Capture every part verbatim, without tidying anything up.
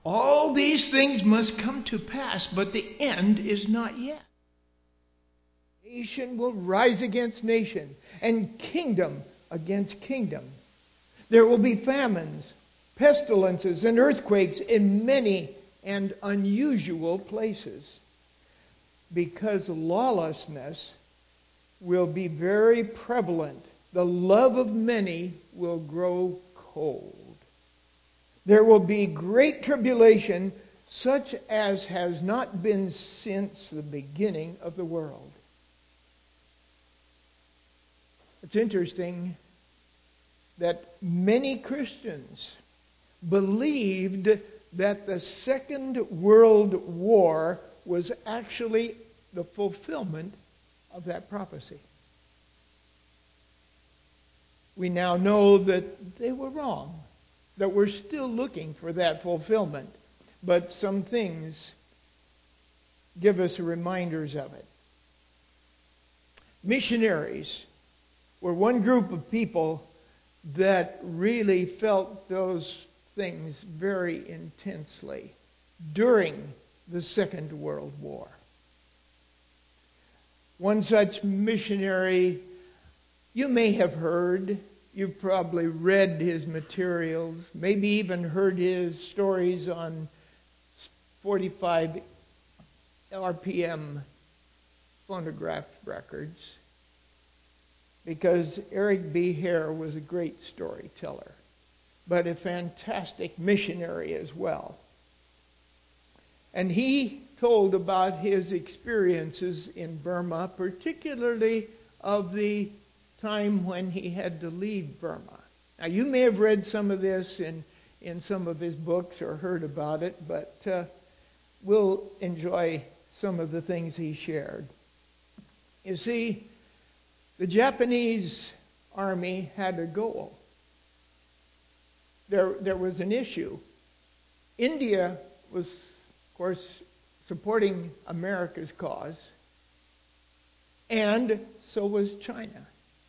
All these things must come to pass, but the end is not yet. Nation will rise against nation, and kingdom against kingdom. There will be famines, pestilences, and earthquakes in many and unusual places, because lawlessness will be very prevalent. The love of many will grow cold. There will be great tribulation, such as has not been since the beginning of the world. It's interesting that many Christians believed that the Second World War was actually the fulfillment of that prophecy. We now know that they were wrong, that we're still looking for that fulfillment, but some things give us reminders of it. Missionaries were one group of people that really felt those things very intensely during the Second World War. One such missionary you may have heard. You've probably read his materials, maybe even heard his stories on forty-five R P M phonograph records, because Eric B. Hare was a great storyteller, but a fantastic missionary as well. And he told about his experiences in Burma, particularly of the time when he had to leave Burma. Now, you may have read some of this in, in some of his books or heard about it, but uh, we'll enjoy some of the things he shared. You see, the Japanese army had a goal. There, there was an issue. India was, of course, supporting America's cause, and so was China.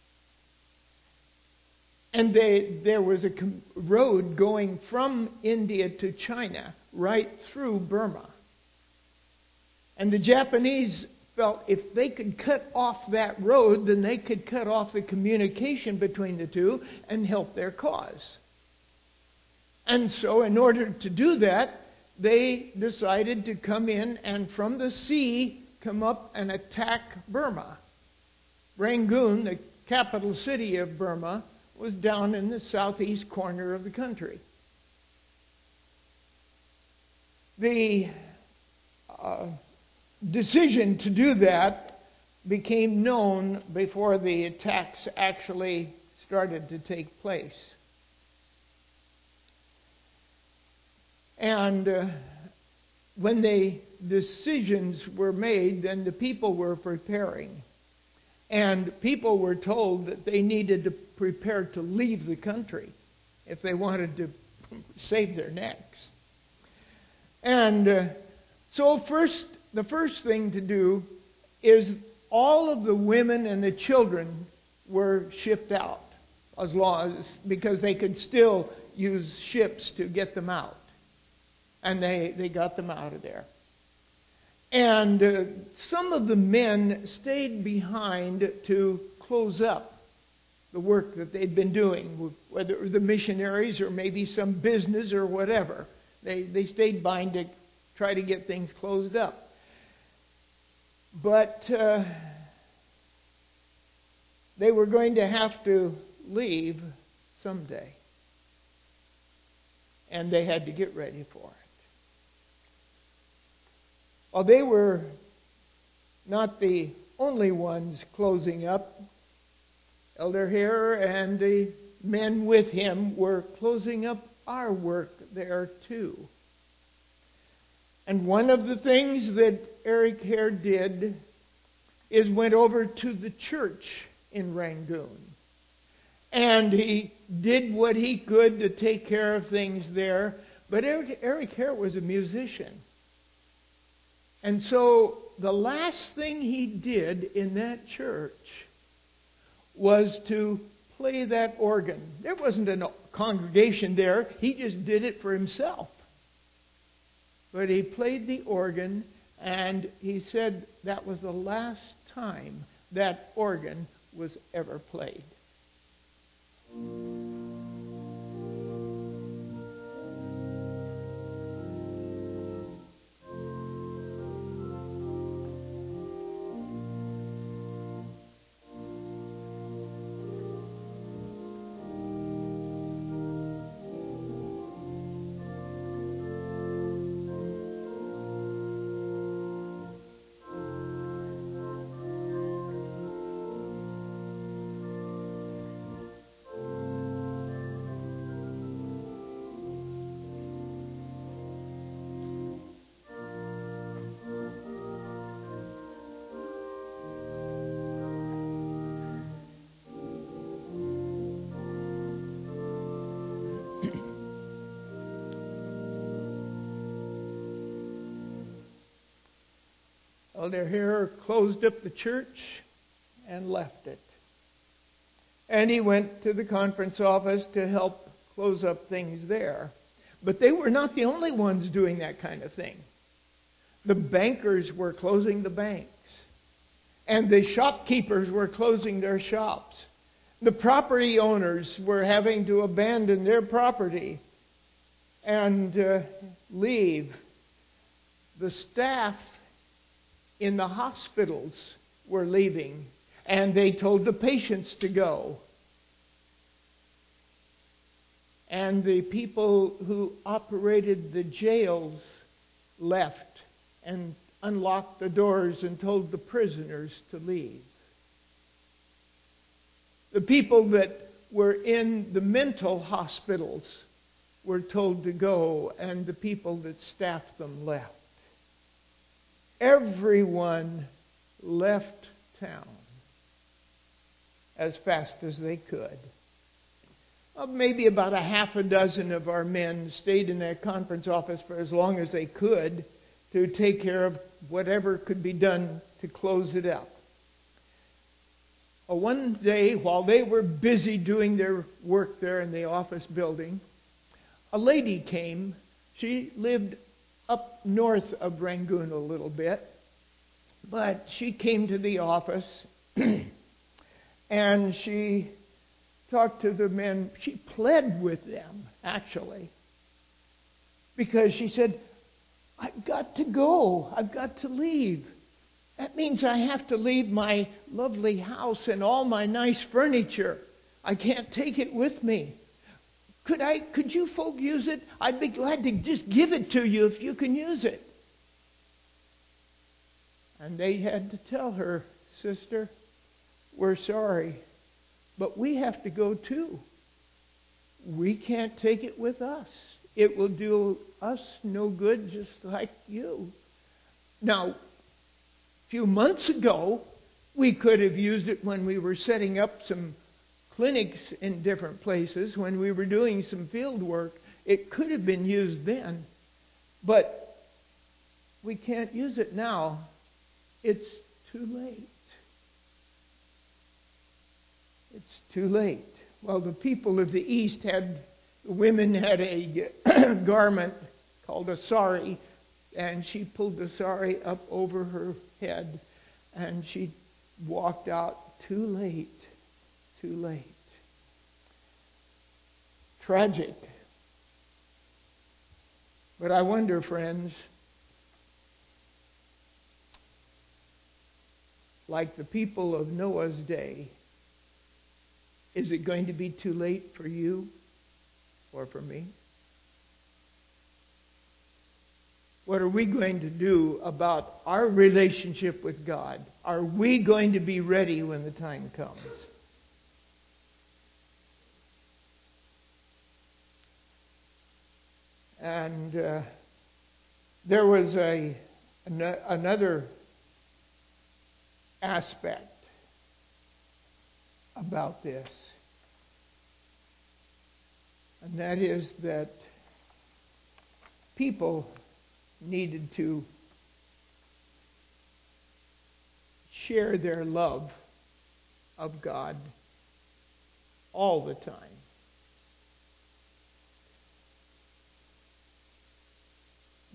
And they, there was a com- road going from India to China right through Burma. And the Japanese felt if they could cut off that road, then they could cut off the communication between the two and help their cause. And so in order to do that, they decided to come in and from the sea come up and attack Burma. Rangoon, the capital city of Burma, was down in the southeast corner of the country. The uh, decision to do that became known before the attacks actually started to take place. And uh, when the decisions were made, then the people were preparing. And people were told that they needed to prepare to leave the country if they wanted to save their necks. And uh, so first, the first thing to do is all of the women and the children were shipped out, as long as, because they could still use ships to get them out. And they, they got them out of there. And uh, some of the men stayed behind to close up the work that they'd been doing, whether it was the missionaries or maybe some business or whatever. They, they stayed behind to try to get things closed up. But uh, they were going to have to leave someday. And they had to get ready for it. Well, they were not the only ones closing up. Elder Hare and the men with him were closing up our work there too. And one of the things that Eric Hare did is went over to the church in Rangoon. And he did what he could to take care of things there. But Eric, Eric Hare was a musician. And so the last thing he did in that church was to play that organ. There wasn't a congregation there. He just did it for himself. but he played the organ, and he said that was the last time that organ was ever played. Elder Hare closed up the church and left it. And he went to the conference office to help close up things there. But they were not the only ones doing that kind of thing. The bankers were closing the banks. And the shopkeepers were closing their shops. The property owners were having to abandon their property and uh, leave. The staff in the hospitals were leaving, and they told the patients to go. And the people who operated the jails left and unlocked the doors and told the prisoners to leave. The people that were in the mental hospitals were told to go, and the people that staffed them left. Everyone left town as fast as they could. Well, maybe about a half a dozen of our men stayed in that conference office for as long as they could to take care of whatever could be done to close it up. Well, one day, while they were busy doing their work there in the office building, a lady came. She lived up north of Rangoon a little bit, but she came to the office and she talked to the men. She pled with them, actually, because she said, I've got to go. I've got to leave. That means I have to leave my lovely house and all my nice furniture. I can't take it with me. Could I? Could you folk use it? I'd be glad to just give it to you if you can use it. And they had to tell her, sister, we're sorry, but we have to go too. We can't take it with us. It will do us no good, just like you. Now, a few months ago, we could have used it when we were setting up some clinics in different places, when we were doing some field work. It could have been used then, but we can't use it now. It's too late. It's too late. Well, the people of the East had, the women had a garment called a sari, and she pulled the sari up over her head, and she walked out. Too late. Too late. Tragic. But I wonder, friends, like the people of Noah's day, is it going to be too late for you or for me? What are we going to do about our relationship with God? Are we going to be ready when the time comes? And uh, there was a an, another aspect about this, and that is that people needed to share their love of God all the time.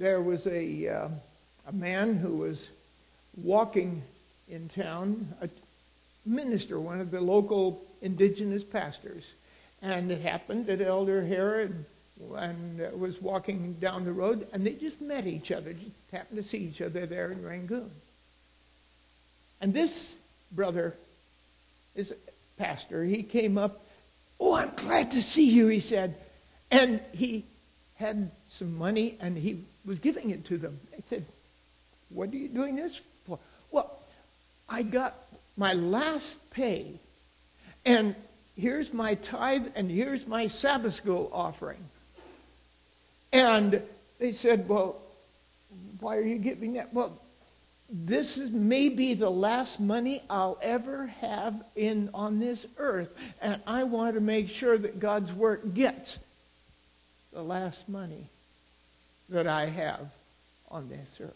there was a uh, a man who was walking in town, a minister, one of the local indigenous pastors, and it happened that Elder Herod and uh, was walking down the road, and they just met each other, just happened to see each other there in Rangoon. And this brother is a pastor. He came up, "Oh, I'm glad to see you," he said. And he had some money, and he was giving it to them. They said, "What are you doing this for?" "Well, I got my last pay, and here's my tithe, and here's my Sabbath school offering." And they said, "Well, why are you giving that?" "Well, this is maybe the last money I'll ever have in on this earth, and I want to make sure that God's work gets the last money that I have on this earth."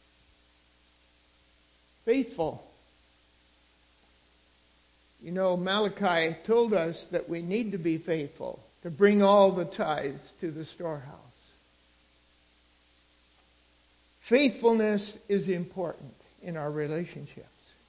Faithful. You know, Malachi told us that we need to be faithful, to bring all the tithes to the storehouse. Faithfulness is important in our relationships.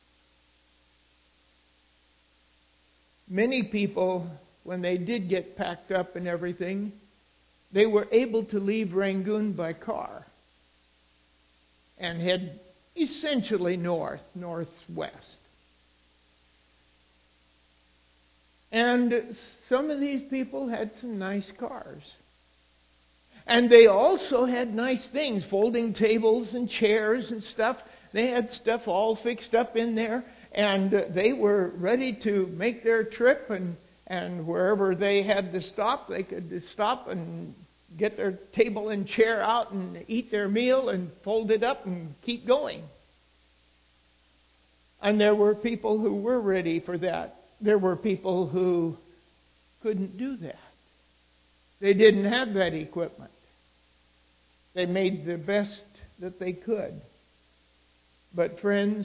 Many people, when they did get packed up and everything, they were able to leave Rangoon by car and head essentially north, northwest. And some of these people had some nice cars. And they also had nice things, folding tables and chairs and stuff. They had stuff all fixed up in there. And they were ready to make their trip. And, and wherever they had to stop, they could stop and get their table and chair out and eat their meal and fold it up and keep going. And there were people who were ready for that. There were people who couldn't do that. They didn't have that equipment. They made the best that they could. But friends,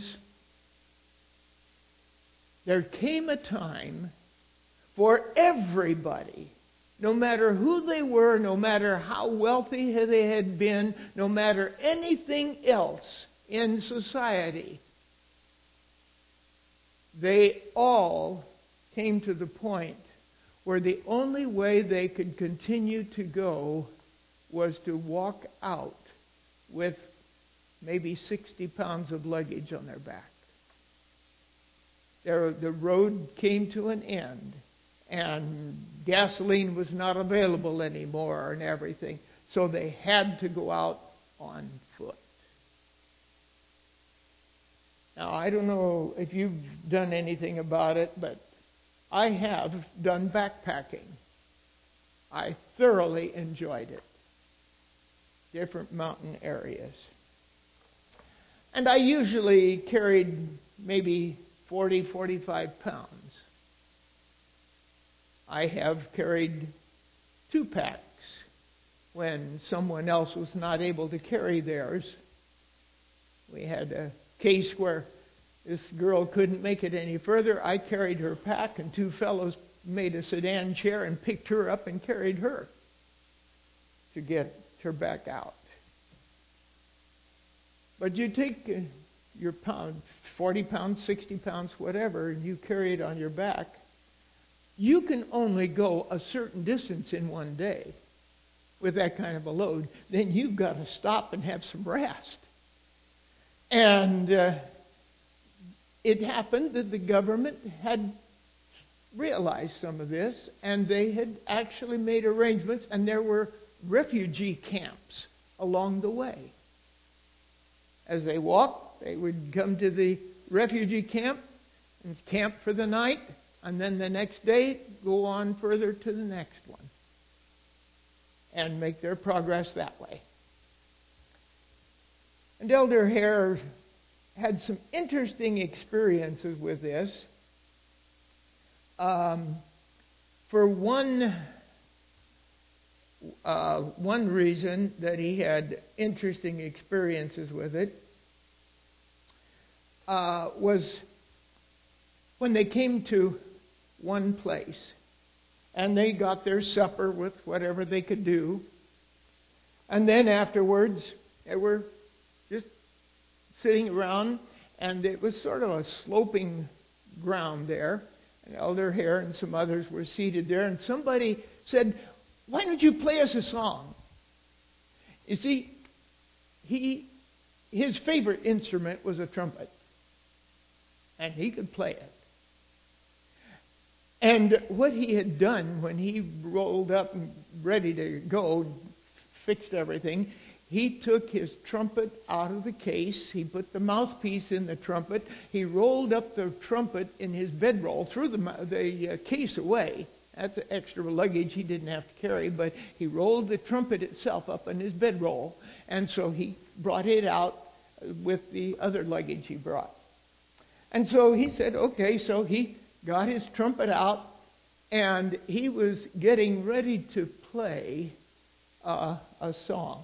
there came a time for everybody, no matter who they were, no matter how wealthy they had been, no matter anything else in society, they all came to the point where the only way they could continue to go was to walk out with maybe sixty pounds of luggage on their back. There, the road came to an end, and gasoline was not available anymore and everything, so they had to go out on foot. Now, I don't know if you've done anything about it, but I have done backpacking. I thoroughly enjoyed it. Different mountain areas. And I usually carried maybe forty, forty-five pounds. I have carried two packs when someone else was not able to carry theirs. We had a case where this girl couldn't make it any further. I carried her pack, and two fellows made a sedan chair and picked her up and carried her to get her back out. But you take uh, your pound, forty pounds, sixty pounds, whatever, and you carry it on your back, you can only go a certain distance in one day with that kind of a load. Then you've got to stop and have some rest. And uh, it happened that the government had realized some of this, and they had actually made arrangements, and there were refugee camps along the way. As they walked, they would come to the refugee camp and camp for the night, and then the next day go on further to the next one and make their progress that way. And Elder Hare had some interesting experiences with this. Um, for one, uh, one reason that he had interesting experiences with it uh, was when they came to one place and they got their supper with whatever they could do. And then afterwards, they were just sitting around, and it was sort of a sloping ground there. And Elder Hare and some others were seated there, and somebody said, "Why don't you play us a song?" You see, he his favorite instrument was a trumpet, and he could play it. And what he had done when he rolled up and ready to go, fixed everything, he took his trumpet out of the case. He put the mouthpiece in the trumpet. He rolled up the trumpet in his bedroll, threw the, the uh, case away. That's extra luggage he didn't have to carry, but he rolled the trumpet itself up in his bedroll. And so he brought it out with the other luggage he brought. And so he said, okay, so he got his trumpet out, and he was getting ready to play uh, a song.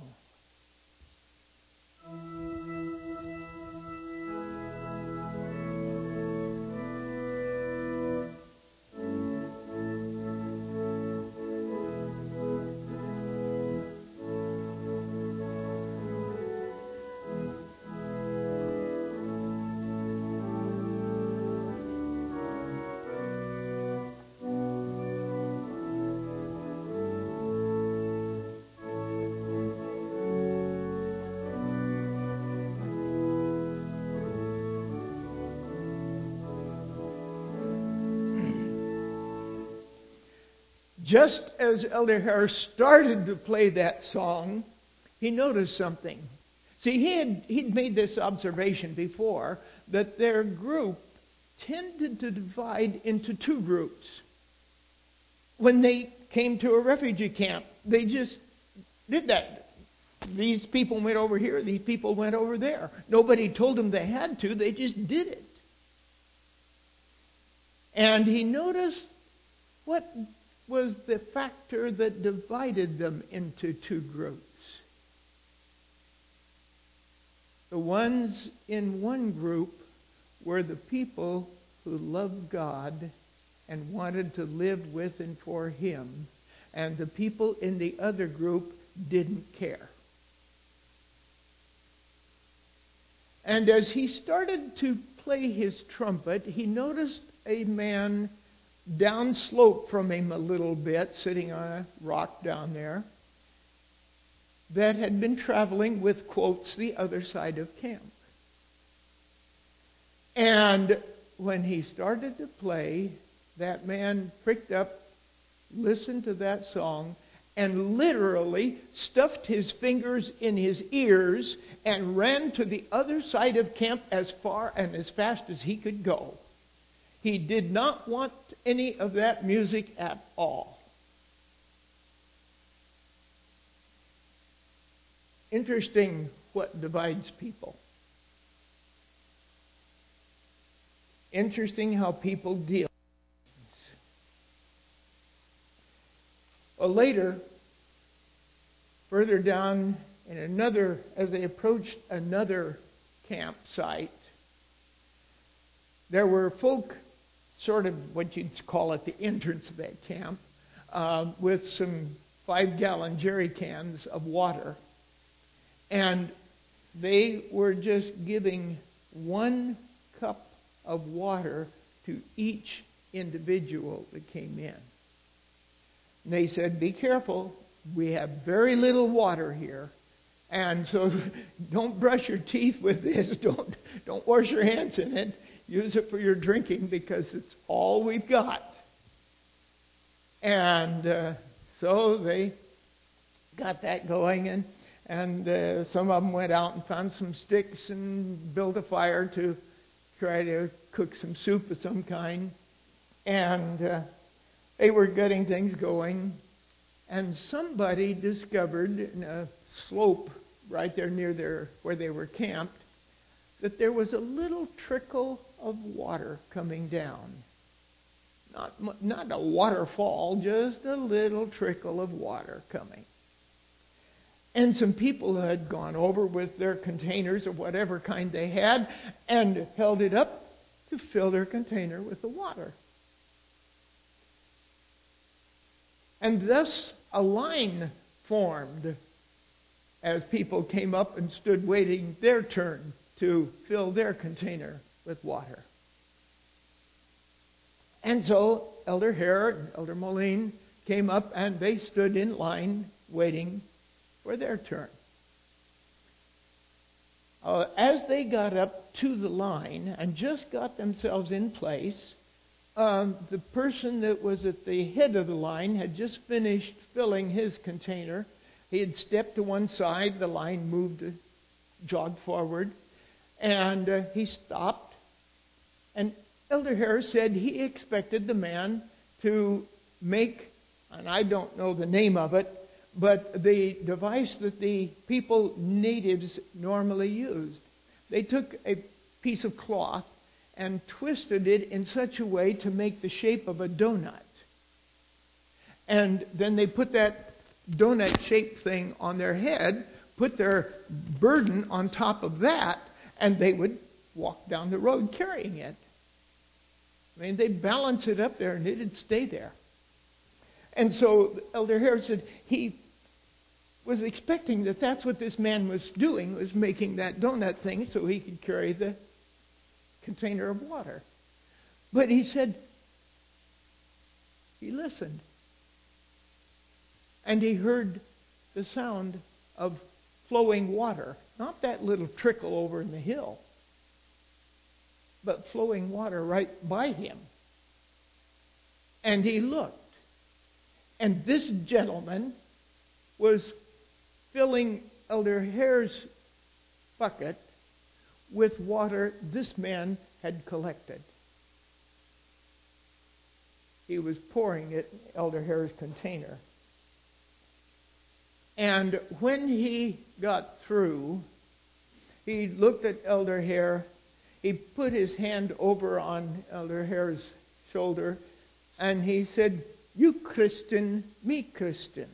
Just as Elder Hare started to play that song, he noticed something. See, he had he'd made this observation before, that their group tended to divide into two groups. When they came to a refugee camp, they just did that. These people went over here, these people went over there. Nobody told them they had to, they just did it. And he noticed what was the factor that divided them into two groups. The ones in one group were the people who loved God and wanted to live with and for Him, and the people in the other group didn't care. And as he started to play his trumpet, he noticed a man downslope from him a little bit, sitting on a rock down there, that had been traveling with, quotes, the other side of camp. And when he started to play, that man pricked up, listened to that song, and literally stuffed his fingers in his ears and ran to the other side of camp as far and as fast as he could go. He did not want any of that music at all. Interesting what divides people. Interesting how people deal. Well, later, further down in another, as they approached another campsite, there were folk, sort of what you'd call at the entrance of that camp, uh, with some five-gallon jerry cans of water. And they were just giving one cup of water to each individual that came in. And they said, be careful, we have very little water here. And so don't brush your teeth with this, don't, don't wash your hands in it. Use it for your drinking because it's all we've got. And uh, so they got that going, and, and uh, some of them went out and found some sticks and built a fire to try to cook some soup of some kind. And uh, they were getting things going. And somebody discovered in a slope right there near their, where they were camped, that there was a little trickle of water coming down. Not, not a waterfall, just a little trickle of water coming. And some people had gone over with their containers of whatever kind they had and held it up to fill their container with the water. And thus a line formed as people came up and stood waiting their turn to fill their container with water. And so Elder Hare and Elder Moline came up and they stood in line waiting for their turn. Uh, as they got up to the line and just got themselves in place, um, the person that was at the head of the line had just finished filling his container. He had stepped to one side, the line moved, jogged forward, and uh, he stopped. And Elder Hare said he expected the man to make, and I don't know the name of it, but the device that the people, natives, normally used. They took a piece of cloth and twisted it in such a way to make the shape of a donut. And then they put that donut-shaped thing on their head, put their burden on top of that, and they would walk down the road carrying it. I mean, they'd balance it up there and it'd stay there. And so Elder Hare said he was expecting that that's what this man was doing, was making that donut thing so he could carry the container of water. But he said he listened. And he heard the sound of flowing water. Not that little trickle over in the hill, but flowing water right by him. And he looked. And this gentleman was filling Elder Hare's bucket with water this man had collected. He was pouring it in Elder Hare's container. And when he got through, he looked at Elder Hare. He put his hand over on Elder Hare's shoulder, and he said, "You Christian, me Christian."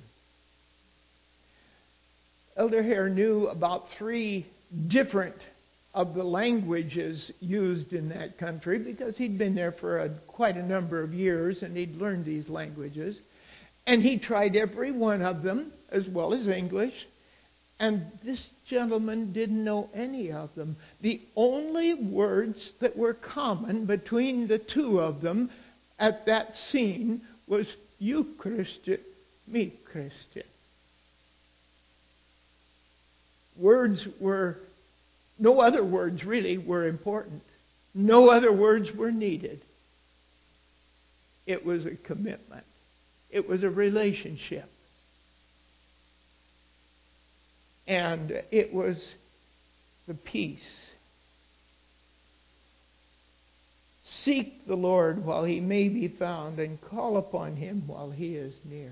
Elder Hare knew about three different of the languages used in that country because he'd been there for a, quite a number of years and he'd learned these languages. And he tried every one of them as well as English. And this gentleman didn't know any of them. The only words that were common between the two of them at that scene was, "You Christian, me Christian." Words were, no other words really were important. No other words were needed. It was a commitment. It was a relationship. And it was the peace. Seek the Lord while he may be found, and call upon him while he is near.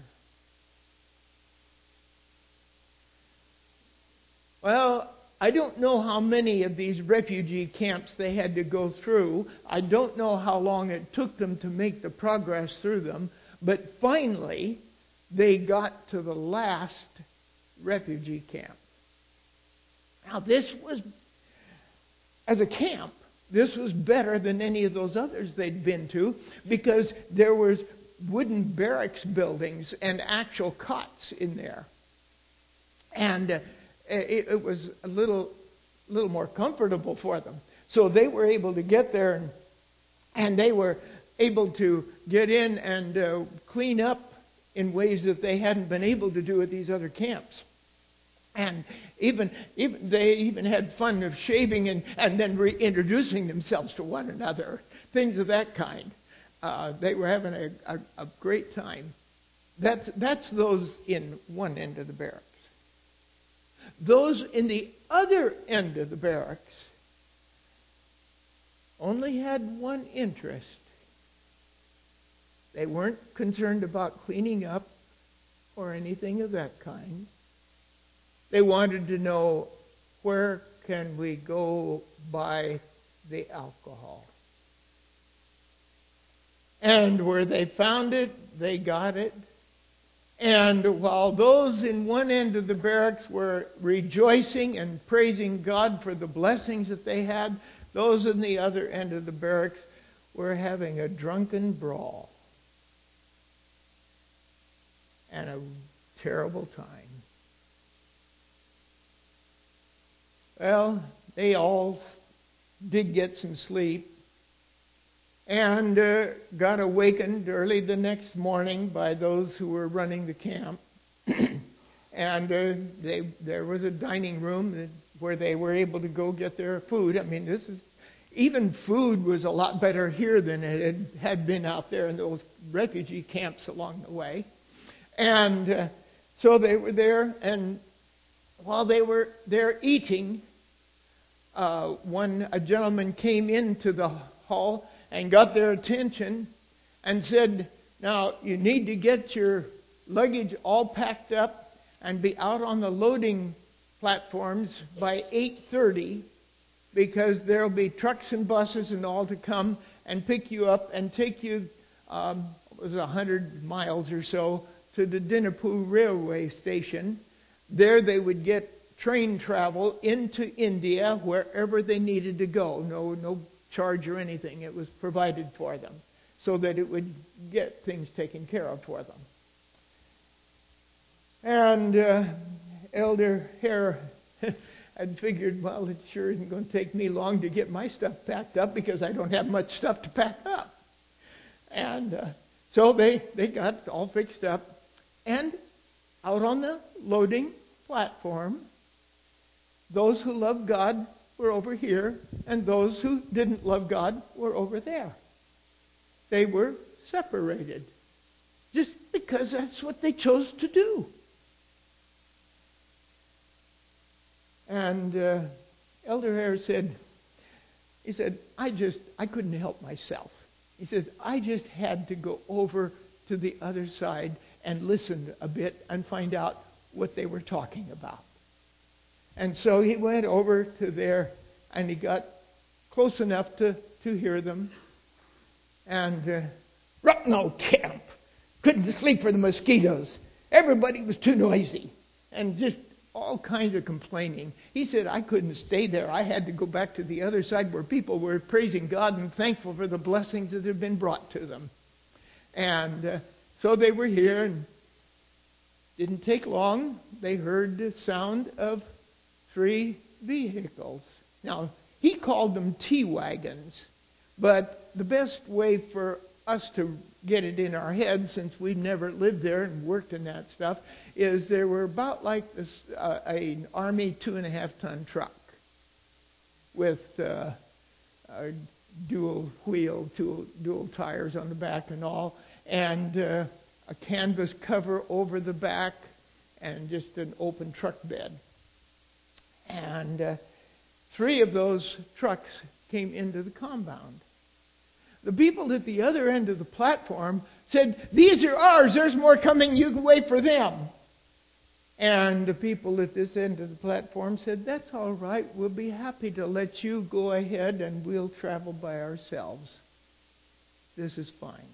Well, I don't know how many of these refugee camps they had to go through. I don't know how long it took them to make the progress through them. But finally, they got to the last refugee camp. Now, this was, as a camp, this was better than any of those others they'd been to because there was wooden barracks buildings and actual cots in there. And uh, it, it was a little, little more comfortable for them. So they were able to get there and, and they were able to get in and uh, clean up in ways that they hadn't been able to do at these other camps. And even, even they even had fun of shaving and, and then reintroducing themselves to one another, things of that kind. Uh, they were having a, a, a great time. That's, that's those in one end of the barracks. Those in the other end of the barracks only had one interest. They weren't concerned about cleaning up or anything of that kind. They wanted to know, where can we go buy the alcohol? And where they found it, they got it. And while those in one end of the barracks were rejoicing and praising God for the blessings that they had, those in the other end of the barracks were having a drunken brawl and a terrible time. Well, they all did get some sleep and uh, got awakened early the next morning by those who were running the camp. And uh, they, there was a dining room that, where they were able to go get their food. I mean, this is even food was a lot better here than it had, had been out there in those refugee camps along the way. And uh, so they were there, and while they were there eating, uh, one a gentleman came into the hall and got their attention and said, "Now you need to get your luggage all packed up and be out on the loading platforms by eight thirty, because there'll be trucks and buses and all to come and pick you up and take you, um, it was one hundred miles or so, to the Dinapur railway station. There they would get train travel into India wherever they needed to go. No, no charge or anything. It was provided for them so that it would get things taken care of for them." And uh, Elder Hare had figured, well, it sure isn't going to take me long to get my stuff packed up because I don't have much stuff to pack up. And uh, so they, they got all fixed up. And out on the loading platform, those who loved God were over here, and those who didn't love God were over there. They were separated just because that's what they chose to do. And uh, Elder Hare said, he said, I just, I couldn't help myself. He said, I just had to go over to the other side and listen a bit and find out what they were talking about. And so he went over to there and he got close enough to, to hear them. And uh, Rutno camp. Couldn't sleep for the mosquitoes. Everybody was too noisy. And just all kinds of complaining. He said, I couldn't stay there. I had to go back to the other side where people were praising God and thankful for the blessings that had been brought to them. And uh, so they were here, and didn't take long. They heard the sound of three vehicles. Now, he called them T-wagons, but the best way for us to get it in our head, since we've never lived there and worked in that stuff, is there were about like this, uh, an Army two and a half ton truck with uh, a dual wheel, dual, dual tires on the back and all, and uh, a canvas cover over the back, and just an open truck bed. And uh, three of those trucks came into the compound. The people at the other end of the platform said, these are ours, there's more coming, you can wait for them. And the people at this end of the platform said, that's all right, we'll be happy to let you go ahead and we'll travel by ourselves. This is fine.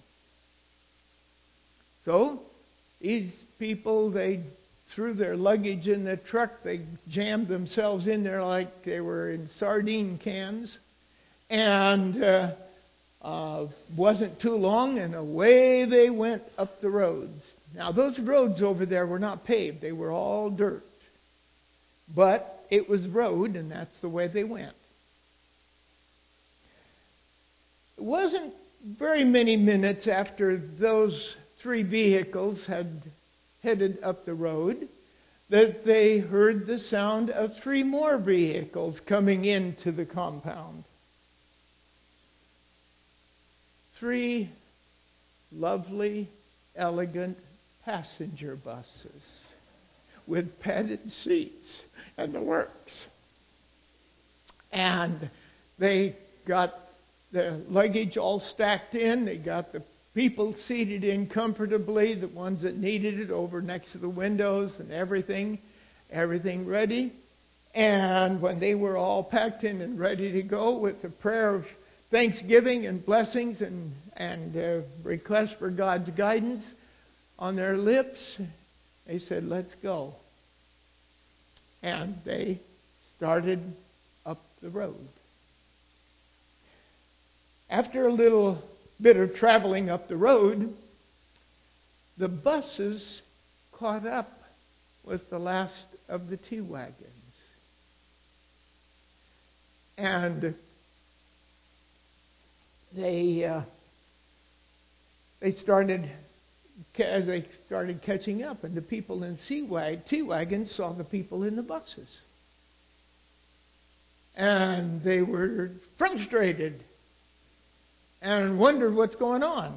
So, these people, they threw their luggage in the truck, they jammed themselves in there like they were in sardine cans, and uh, uh, wasn't too long, and away they went up the roads. Now, those roads over there were not paved, they were all dirt. But it was road, and that's the way they went. It wasn't very many minutes after those three vehicles had headed up the road that they heard the sound of three more vehicles coming into the compound. Three lovely, elegant passenger buses with padded seats and the works. And they got the luggage all stacked in. They got the people seated in comfortably, the ones that needed it, over next to the windows and everything, everything ready. And when they were all packed in and ready to go with the prayer of thanksgiving and blessings and, and uh, request for God's guidance on their lips, they said, let's go. And they started up the road. After a little bit of traveling up the road, the buses caught up with the last of the T-wagons. And they uh, they started, as they started catching up, and the people in T-wagons saw the people in the buses. And they were frustrated and wondered what's going on.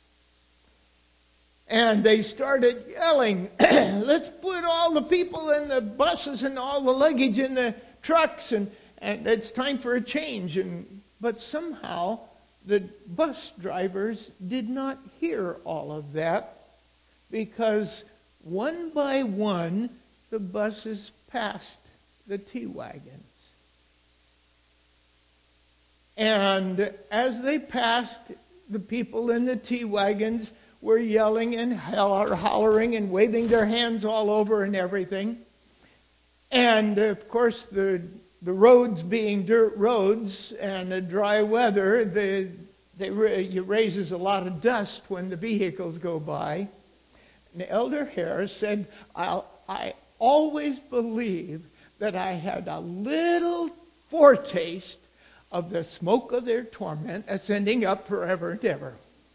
And they started yelling, let's put all the people in the buses and all the luggage in the trucks, and, and it's time for a change. And but somehow the bus drivers did not hear all of that, because one by one the buses passed the T-wagons. And as they passed, the people in the T-wagons were yelling and hollering and waving their hands all over and everything. And of course, the the roads being dirt roads and the dry weather, the, they, it raises a lot of dust when the vehicles go by. And Elder Harris said, I'll, I always believed that I had a little foretaste of the smoke of their torment ascending up forever and ever.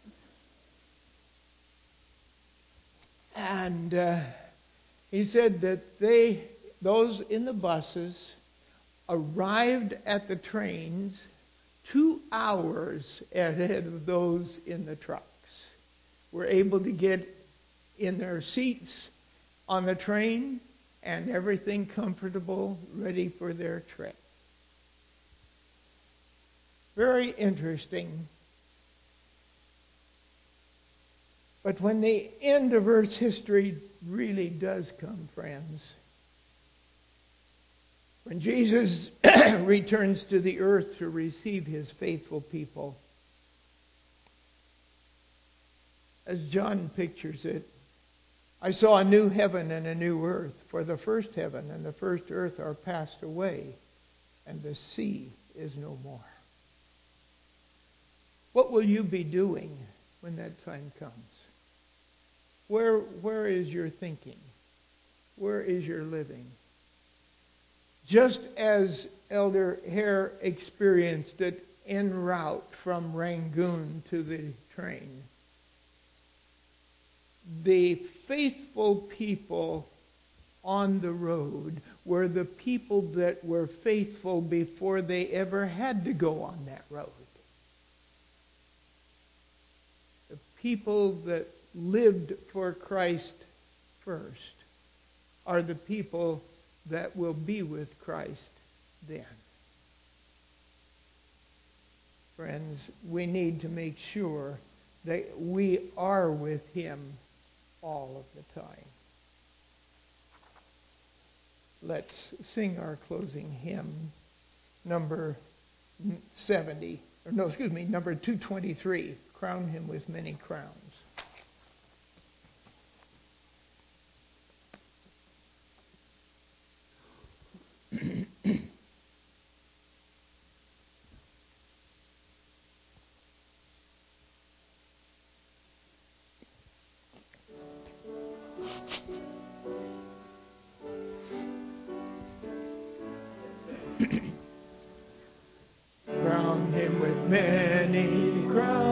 And uh, he said that they, those in the buses, arrived at the trains two hours ahead of those in the trucks. Were able to get in their seats on the train and everything comfortable, ready for their trip. Very interesting. But when the end of Earth's history really does come, friends, when Jesus returns to the earth to receive His faithful people, as John pictures it, I saw a new heaven and a new earth, for the first heaven and the first earth are passed away, and the sea is no more. What will you be doing when that time comes? Where, where is your thinking? Where is your living? Just as Elder Hare experienced it en route from Rangoon to the train, the faithful people on the road were the people that were faithful before they ever had to go on that road. The people that lived for Christ first are the people that will be with Christ then. Friends, we need to make sure that we are with Him all of the time. Let's sing our closing hymn, number seventy, or no, excuse me, number two twenty-three, Crown Him with Many Crowns. Crown Him with many crowns.